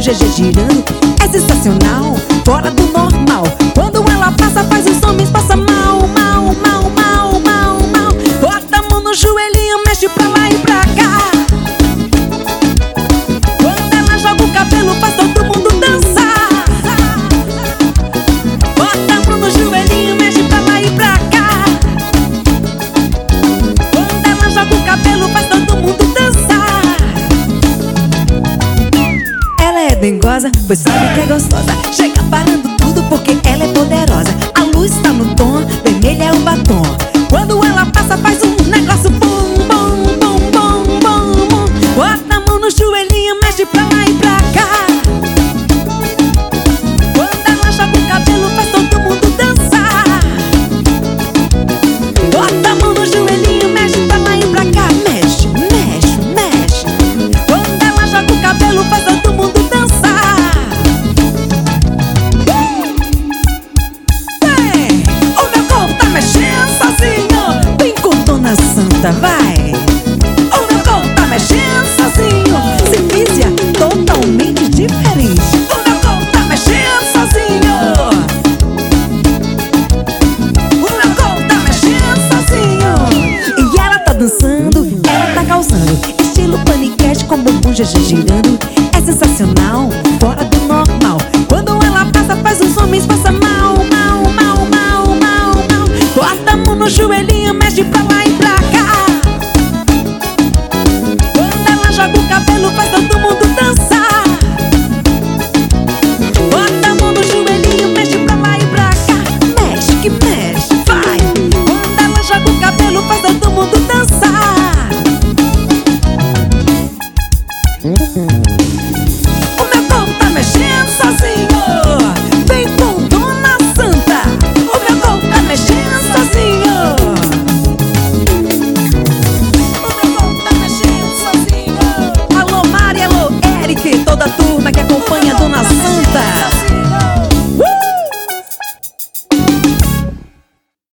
GG girando. É sensacional, fora do normal. Quando ela passa, faz os homens passar mal, mal, mal, mal, mal, mal. Bota a mão no joelhinho, mexe pra lá e pra cá. Quando ela joga o cabelo, faz todo mundo dançar. Bota a mão no joelhinho, mexe pra lá e pra cá. Quando ela joga o cabelo, faz todo mundo dançar. Ela é dengosa, pois sabe que é gostosa. Chega parando tudo porque ela é poderosa. A luz tá no tom, vermelho é o batom. Quando ela passa, faz um negócio bom, bom, bom, bom, bom, bom. Bota a mão no joelhinho, mexe pra lá e pra cá. Quando ela joga o cabelo, faz todo mundo dançar. Bota a mão no joelhinho, mexe pra lá e pra cá. Mexe, mexe, mexe. Quando ela joga o cabelo, faz todo mundo dançar. Vem, o meu corpo tá mexendo sozinho. Vem com Dona Santa, vai. O meu corpo tá mexendo sozinho. Simplícia totalmente diferente. O meu corpo tá mexendo sozinho. O meu corpo tá mexendo sozinho. E ela tá dançando, ela tá causando. Estilo paniquete com bumbum GG girando. É sensacional, fora do normal. Quando ela passa, faz os homens passar mal, mal, mal, mal, mal, mal. Bota a mão no joelhinho, mexe pra lá